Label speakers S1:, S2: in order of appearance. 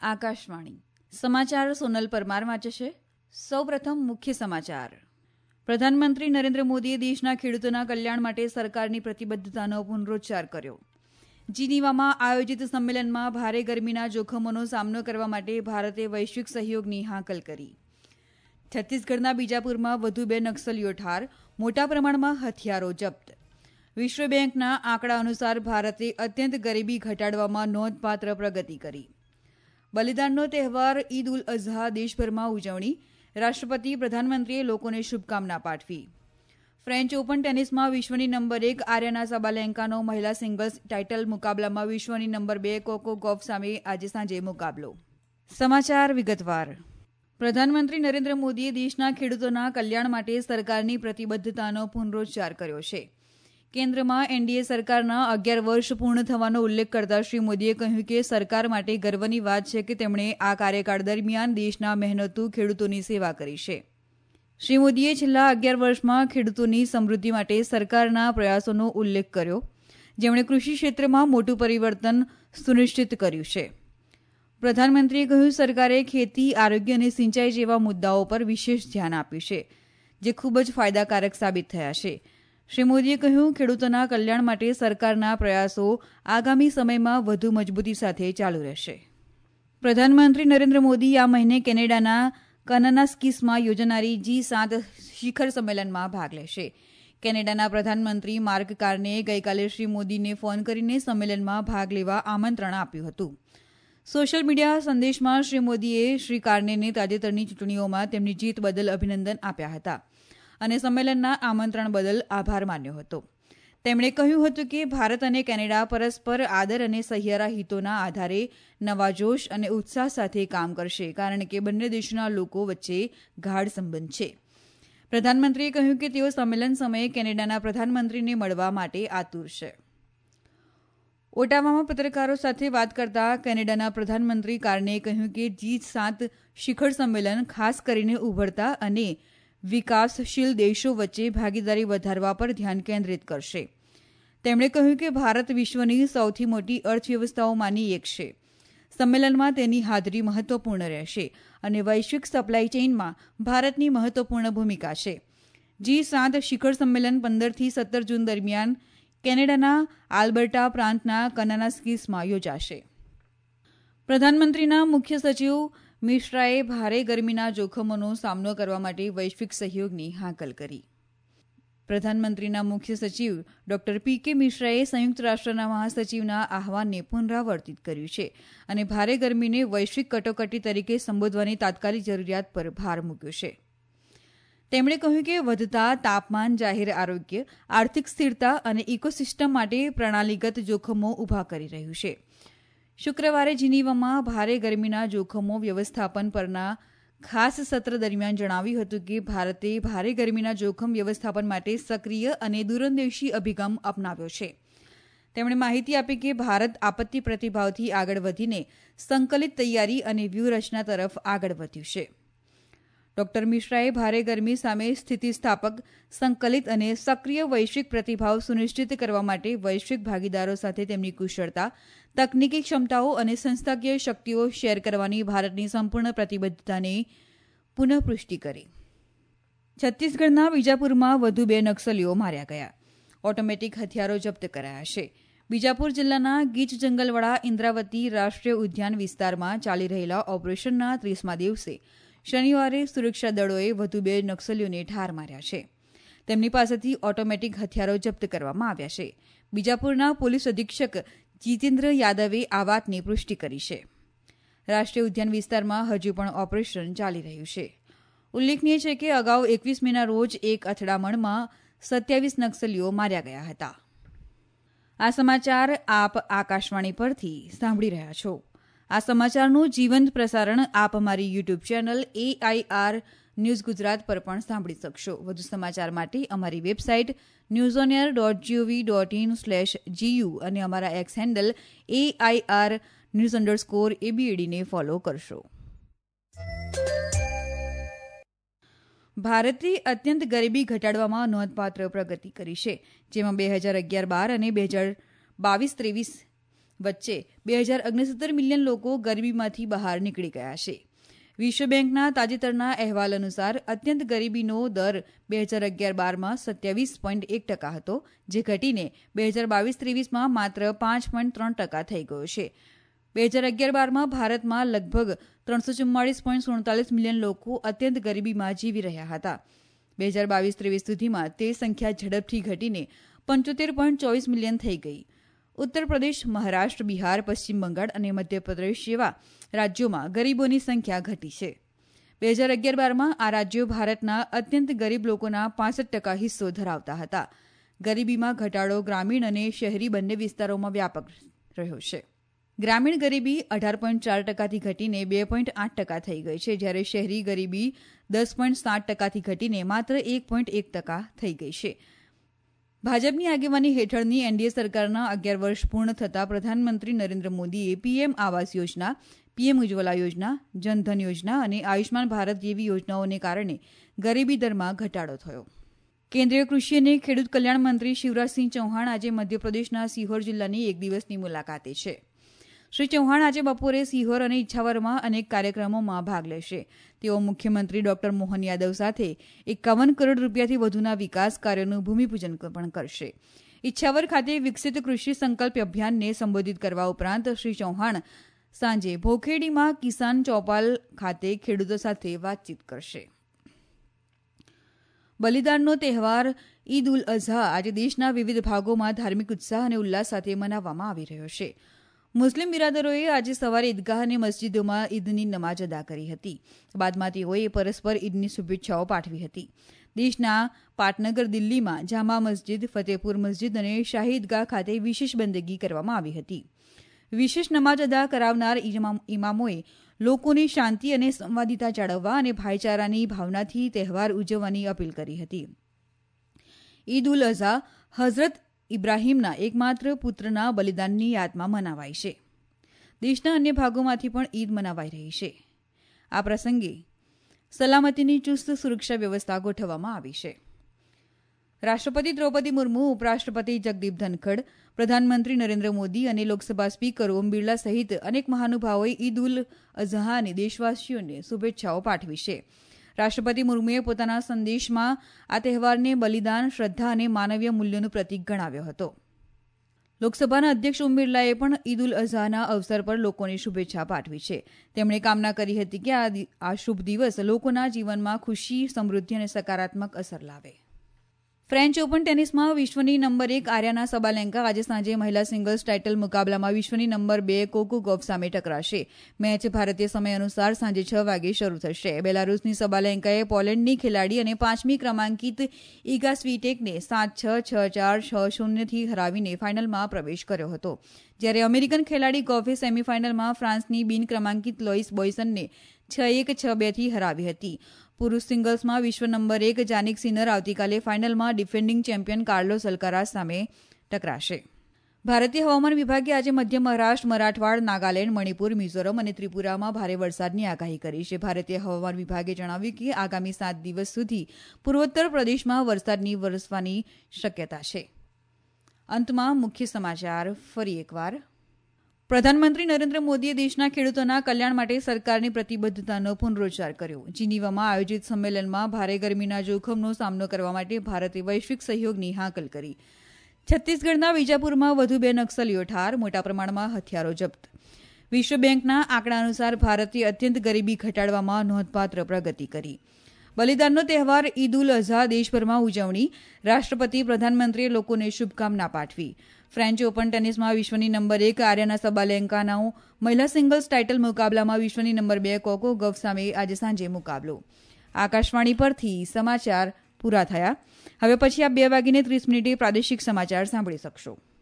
S1: આકાશવાણી સમાચાર સોનલ પરમાર વાંચે છે. સૌપ્રથમ મુખ્ય સમાચાર. પ્રધાનમંત્રી નરેન્દ્ર મોદીએ દેશના ખેડૂતોના કલ્યાણ માટે સરકારની પ્રતિબદ્ધતાનો પુનરોચ્ચાર કર્યો. જીનીવામાં આયોજિત સંમેલનમાં ભારે ગરમીના જોખમોનો સામનો કરવા માટે ભારતે વૈશ્વિક સહયોગની હાકલ કરી. છત્તીસગઢના બીજાપુરમાં વધુ 2 નક્સલીઓ ઠાર, મોટા પ્રમાણમાં હથિયારો જપ્ત. વિશ્વ બેંકના આંકડા અનુસાર ભારતે અત્યંત ગરીબી ઘટાડવામાં નોંધપાત્ર પ્રગતિ કરી. બલિદાનનો તહેવાર ઈદ ઉલ અઝહા દેશભરમાં ઉજવણી. રાષ્ટ્રપતિ પ્રધાનમંત્રીએ લોકોને શુભકામના પાઠવી. ફ્રેન્ચ ઓપન ટેનિસમાં વિશ્વની નંબર 1 આર્યાના સાબાલેન્કાનો મહિલા સિંગલ્સ ટાઇટલ મુકાબલામાં વિશ્વની નંબર 2 કોકો ગોફ સામે આજે સાંજે મુકાબલો. સમાચાર વિગતવાર. પ્રધાનમંત્રી નરેન્દ્ર મોદીએ દેશના ખેડૂતોના કલ્યાણ માટે સરકારની પ્રતિબદ્ધતાનો પુનરોચ્ચાર કર્યો છે. કેન્દ્રમાં એનડીએ સરકારના 11 વર્ષ પૂર્ણ થવાનો ઉલ્લેખ કરતા શ્રી મોદીએ કહ્યું કે સરકાર માટે ગર્વની વાત છે કે તેમણે આ કાર્યકાળ દરમિયાન દેશના મહેનતુ ખેડૂતોની સેવા કરી છે. શ્રી મોદીએ છેલ્લા 11 વર્ષમાં ખેડૂતોની સમૃદ્ધિ માટે સરકારના પ્રયાસોનો ઉલ્લેખ કર્યો, જેમણે કૃષિ ક્ષેત્રમાં મોટું પરિવર્તન સુનિશ્ચિત કર્યું છે. પ્રધાનમંત્રીએ કહ્યું સરકારે ખેતી, આરોગ્ય અને સિંચાઈ જેવા મુદ્દાઓ પર વિશેષ ધ્યાન આપ્યું છે, જે ખૂબ જ ફાયદાકારક સાબિત થયા છે. શ્રી મોદીએ કહ્યું ખેડૂતોના કલ્યાણ માટે સરકારના પ્રયાસો આગામી સમયમાં વધુ મજબૂતી સાથે ચાલુ રહેશે. પ્રધાનમંત્રી નરેન્દ્ર મોદી આ મહિને કેનેડાના કનાનાસ્કીસમાં યોજાનારી G7 શિખર સંમેલનમાં ભાગ લેશે. કેનેડાના પ્રધાનમંત્રી માર્ક કાર્નેએ ગઈકાલે શ્રી મોદીને ફોન કરીને સંમેલનમાં ભાગ લેવા આમંત્રણ આપ્યું હતું. સોશિયલ મીડિયા સંદેશમાં શ્રી મોદીએ શ્રી કાર્નેને તાજેતરની ચૂંટણીઓમાં તેમની જીત બદલ અભિનંદન આપ્યા હતા અને સંમેલનના આમંત્રણ બદલ આભાર માન્યો હતો. તેમણે કહ્યું હતું કે ભારત અને કેનેડા પરસ્પર આદર અને સહિયારા હિતોના આધારે નવા જોશ અને ઉત્સાહ સાથે કામ કરશે, કારણ કે બંને દેશોના લોકો વચ્ચે ગાઢ સંબંધ છે. પ્રધાનમંત્રીએ કહ્યું કે તેઓ સંમેલન સમયે કેનેડાના પ્રધાનમંત્રીને મળવા માટે આતુર છે. ઓટાવામાં પત્રકારો સાથે વાત કરતા કેનેડાના પ્રધાનમંત્રી કાર્નેએ કહ્યું કે G7 શિખર સંમેલન ખાસ કરીને ઉભરતા અને વિકાસશીલ દેશો વચ્ચે ભાગીદારી વધારવા પર ધ્યાન કેન્દ્રિત કરશે. તેમણે કહ્યું કે ભારત વિશ્વની સૌથી મોટી અર્થવ્યવસ્થાઓમાંની એક છે. સંમેલનમાં તેની હાજરી મહત્વપૂર્ણ રહેશે અને વૈશ્વિક સપ્લાય ચેઇનમાં ભારતની મહત્વપૂર્ણ ભૂમિકા છે. G7 શિખર સંમેલન 15થી 17 જૂન દરમિયાન કેનેડાના આલ્બર્ટા પ્રાંતના કનાનાસ્કીસમાં યોજાશે. પ્રધાનમંત્રીના મુખ્ય સચિવ મિશ્રાએ ભારે ગરમીના જોખમોનો સામનો કરવા માટે વૈશ્વિક સહયોગની હાકલ કરી. પ્રધાનમંત્રીના મુખ્ય સચિવ ડોક્ટર P.K. મિશ્રાએ સંયુક્ત રાષ્ટ્રના મહાસચિવના આહવાનને પુનરાવર્તિત કર્યું છે અને ભારે ગરમીને વૈશ્વિક કટોકટી તરીકે સંબોધવાની તાત્કાલિક જરૂરિયાત પર ભાર મૂક્યો છે. તેમણે કહ્યું કે વધતા તાપમાન જાહેર આરોગ્ય, આર્થિક સ્થિરતા અને ઇકોસિસ્ટમ માટે પ્રણાલીગત જોખમો ઊભા કરી રહ્યું છે. શુક્રવારે જીનીવામાં ભારે ગરમીના જોખમો વ્યવસ્થાપન પરના ખાસ સત્ર દરમિયાન જણાવ્યું હતું કે ભારતે ભારે ગરમીના જોખમ વ્યવસ્થાપન માટે સક્રિય અને દૂરંદેશી અભિગમ અપનાવ્યો છે. તેમણે માહિતી આપી કે ભારત આપત્તિ પ્રતિભાવથી આગળ વધીને સંકલિત તૈયારી અને વ્યૂહરચના તરફ આગળ વધ્યું છે. ડોક્ટર મિશ્રાએ ભારે ગરમી સામે સ્થિતિસ્થાપક, સંકલિત અને સક્રિય વૈશ્વિક પ્રતિભાવ સુનિશ્ચિત કરવા માટે વૈશ્વિક ભાગીદારો સાથે તેમની કુશળતા, તકનીકી ક્ષમતાઓ અને સંસ્થાકીય શક્તિઓ શેર કરવાની ભારતની સંપૂર્ણ પ્રતિબદ્ધતાને પુનઃપુષ્ટિ કરી. છત્તીસગઢના બીજાપુરમાં વધુ 2 નક્સલીઓ માર્યા ગયા. ઓટોમેટિક હથિયારો જપ્ત કરાયા છે. બીજાપુર જિલ્લાના ગીચ જંગલવાળા ઇન્દ્રાવતી રાષ્ટ્રીય ઉદ્યાન વિસ્તારમાં ચાલી રહેલા ઓપરેશનના 30મા દિવસે શનિવારે સુરક્ષા દળોએ વધુ 2 નક્સલીઓને ઠાર માર્યા છે. તેમની પાસેથી ઓટોમેટિક હથિયારો જપ્ત કરવામાં આવ્યા છે. બીજાપુરના પોલીસ અધિક્ષક જીતેન્દ્ર યાદવે આ વાતની પુષ્ટિ કરી છે. રાષ્ટ્રીય ઉદ્યાન વિસ્તારમાં હજુ પણ ઓપરેશન ચાલી રહ્યું છે. ઉલ્લેખનીય છે કે અગાઉ 21 મેના રોજ એક અથડામણમાં 27 નક્સલીઓ માર્યા ગયા હતા. આ સમાચાર આપ આકાશવાણી પરથી સાંભળી રહ્યા છો. આ સમાચારનું જીવંત પ્રસારણ આપ અમારી YouTube channel AIR news Gujarat પર પણ સાંભળી શકશો. વધુ સમાચાર માટે અમારી વેબસાઇટ newsonair.gov.in/gu અને અમારા એક્સ હેન્ડલ AIR_news_ABAD ને ફોલો કરશો. ભારતે અત્યંત ગરીબી ઘટાડવામાં નોંધપાત્ર પ્રગતિ કરી છે, જેમાં 2011-12 અને 2022-23 વચ્ચે 2069 મિલિયન લોકો ગરીબીમાંથી બહાર નીકળી ગયા છે. વિશ્વ બેંકના તાજેતરના અહેવાલ અનુસાર અત્યંત ગરીબીનો દર 2011-12માં 27.1% હતો, જે ઘટીને 2022-23માં માત્ર 5.3% થઈ ગયો છે. 2011-12માં ભારતમાં લગભગ 344.47 મિલિયન લોકો અત્યંત ગરીબીમાં જીવી રહ્યા હતા. 2022-23 સુધીમાં તે સંખ્યા ઝડપથી ઘટીને 75.24 મિલિયન થઈ ગઈ. ઉત્તર પ્રદેશ, મહારાષ્ટ્ર, બિહાર, પશ્ચિમ બંગાળ અને મધ્યપ્રદેશ જેવા રાજ્યોમાં ગરીબોની સંખ્યા ઘટી છે. 2011-12માં આ રાજ્યો ભારતના અત્યંત ગરીબ લોકોના 65% હિસ્સો ધરાવતા હતા. ગરીબીમાં ઘટાડો ગ્રામીણ અને શહેરી બંને વિસ્તારોમાં વ્યાપક રહ્યો છે. ગ્રામીણ ગરીબી 18.4%થી ઘટીને 2.8% થઈ ગઈ છે, જ્યારે શહેરી ગરીબી 10.7%થી ઘટીને માત્ર 1.1% થઈ ગઈ છે. ભાજપની આગેવાની હેઠળની એનડીએ સરકારના 11 વર્ષ પૂર્ણ થતાં પ્રધાનમંત્રી નરેન્દ્ર મોદીએ પીએમ આવાસ યોજના, પીએમ ઉજ્જવલા યોજના, જનધન યોજના અને આયુષ્માન ભારત જેવી યોજનાઓને કારણે ગરીબી દરમાં ઘટાડો થયો. કેન્દ્રીય કૃષિ અને ખેડૂત કલ્યાણ મંત્રી શિવરાજસિંહ ચૌહાણ આજે મધ્યપ્રદેશના સિહોર જિલ્લાની એક દિવસની મુલાકાતે છે. શ્રી ચૌહાણ આજે બપોરે સિહોર અને ઇચ્છાવરમાં અનેક કાર્યક્રમોમાં ભાગ લેશે. તેઓ મુખ્યમંત્રી ડોક્ટર મોહન યાદવ સાથે 51 કરોડ રૂપિયાથી વધુના વિકાસ કાર્યોનું ભૂમિપૂજન પણ કરશે. ઇચ્છાવર ખાતે વિકસિત કૃષિ સંકલ્પ અભિયાનને સંબોધિત કરવા ઉપરાંત શ્રી ચૌહાણ સાંજે ભોખેડીમાં કિસાન ચૌપાલ ખાતે ખેડૂતો સાથે વાતચીત કરશે. બલિદાનનો તહેવાર ઈદ ઉલ અઝહા આજે દેશના વિવિધ ભાગોમાં ધાર્મિક ઉત્સાહ અને ઉલ્લાસ સાથે મનાવવામાં આવી રહ્યો છે. મુસ્લિમ બિરાદરોએ આજે સવારે ઈદગાહ અને મસ્જિદોમાં ઈદની નમાજ અદા કરી હતી. બાદમાં તેઓએ પરસ્પર ઈદની શુભેચ્છાઓ પાઠવી હતી. દેશના પાટનગર દિલ્હીમાં જામા મસ્જિદ, ફતેપુર મસ્જિદ અને શાહી ઈદગાહ ખાતે વિશેષ બંદગી કરવામાં આવી હતી. વિશેષ નમાજ અદા કરાવનાર ઇમામોએ લોકોને શાંતિ અને સંવાદિતા જાળવવા અને ભાઈચારાની ભાવનાથી તહેવાર ઉજવવાની અપીલ કરી હતી. ઈદ ઉલ અઝહા હઝરત ઇબ્રાહીમના એકમાત્ર પુત્રના બલિદાનની યાદમાં મનાવાય છે. દેશના અન્ય ભાગોમાંથી પણ ઈદ મનાવાઈ રહી છે. આ પ્રસંગે સલામતીની ચુસ્ત સુરક્ષા વ્યવસ્થા ગોઠવવામાં આવી છે. રાષ્ટ્રપતિ દ્રૌપદી મુર્મુ, ઉપરાષ્ટ્રપતિ જગદીપ ધનખડ, પ્રધાનમંત્રી નરેન્દ્ર મોદી અને લોકસભા સ્પીકર ઓમ બિરલા સહિત અનેક મહાનુભાવોએ ઈદ ઉલ અઝહાની દેશવાસીઓને શુભેચ્છાઓ પાઠવી છે. રાષ્ટ્રપતિ મુર્મુએ પોતાના સંદેશમાં આ તહેવારને બલિદાન, શ્રદ્ધા અને માનવીય મૂલ્યોનું પ્રતીક ગણાવ્યો હતો. લોકસભાના અધ્યક્ષ ઓમ બિરલાએ પણ ઈદ ઉલ અઝહાના અવસર પર લોકોને શુભેચ્છા પાઠવી છે. તેમણે કામના કરી હતી કે આ શુભ દિવસ લોકોના જીવનમાં ખુશી, સમૃદ્ધિ અને સકારાત્મક અસર લાવે. ફ્રેન્ચ ઓપન ટેનિસમાં વિશ્વની નંબર 1 આર્યાના સબાલેન્કા આજે સાંજે મહિલા સિંગલ્સ ટાઇટલ મુકાબલામાં વિશ્વની નંબર 2 કોકો ગોફ સામે ટકરાશે. મેચ ભારતીય સમય અનુસાર સાંજે 6 વાગે શરૂ થશે. બેલારૂસની સબાલેન્કાએ પોલેન્ડની ખેલાડી અને 5મી ક્રમાંકિત ઇગા સ્વીટેકને 7-6, 6-4, 6-0થી હરાવીને ફાઇનલમાં પ્રવેશ કર્યો હતો. જ્યારે અમેરિકન ખેલાડી ગોફે સેમીફાઇનલમાં ફ્રાન્સની બિન ક્રમાંકિત લોઇસ બોયસનને 6-1, 6-2થી હરાવી હતી. પુરુષ સિંગલ્સમાં વિશ્વ નંબર 1 જાનિક સિનર આવતીકાલે ફાઇનલમાં ડિફેન્ડિંગ ચેમ્પિયન કાર્લોસ અલ્કારાઝ સામે ટકરાશે. ભારતીય હવામાન વિભાગે આજે મધ્ય મહારાષ્ટ્ર, મરાઠવાડ, નાગાલેન્ડ, મણિપુર, મિઝોરમ અને ત્રિપુરામાં ભારે વરસાદની આગાહી કરી છે. ભારતીય હવામાન વિભાગે જણાવ્યું કે આગામી 7 દિવસ સુધી પૂર્વોત્તર પ્રદેશમાં વરસાદની વરસવાની શક્યતા છે. અંતમાં મુખ્ય સમાચાર ફરી એકવાર. પ્રધાનમંત્રી નરેન્દ્ર મોદીએ દેશના ખેડૂતોના કલ્યાણ માટે સરકારની પ્રતિબદ્ધતાનો પુનરોચ્ચાર કર્યો. જીનીવામાં આયોજિત સંમેલનમાં ભારે ગરમીના જોખમનો સામનો કરવા માટે ભારતે વૈશ્વિક સહયોગની હાકલ કરી. છત્તીસગઢના વિજાપુરમાં વધુ 2 નક્સલીઓ ઠાર, મોટા પ્રમાણમાં હથિયારો જપ્ત. વિશ્વ બેંકના આંકડા અનુસાર ભારતે અત્યંત ગરીબી ઘટાડવામાં નોંધપાત્ર પ્રગતિ કરી. બલિદાનનો તહેવાર ઈદ ઉલ અઝહા દેશભરમાં ઉજવણી. રાષ્ટ્રપતિ, પ્રધાનમંત્રીએ લોકોને શુભકામના પાઠવી. ફ્રેન્ચ ઓપન ટેનિસમાં વિશ્વની નંબર 1 આર્યાના સબાલેન્કાનો મહિલા સિંગલ્સ ટાઇટલ મુકાબલામાં વિશ્વની નંબર 2 કોકો ગોફ સામે આજે સાંજે મુકાબલો. આકાશવાણી પરથી સમાચાર પૂરા થયા. હવે પછી આપ 2:30 પ્રાદેશિક સમાચાર સાંભળી શકશો.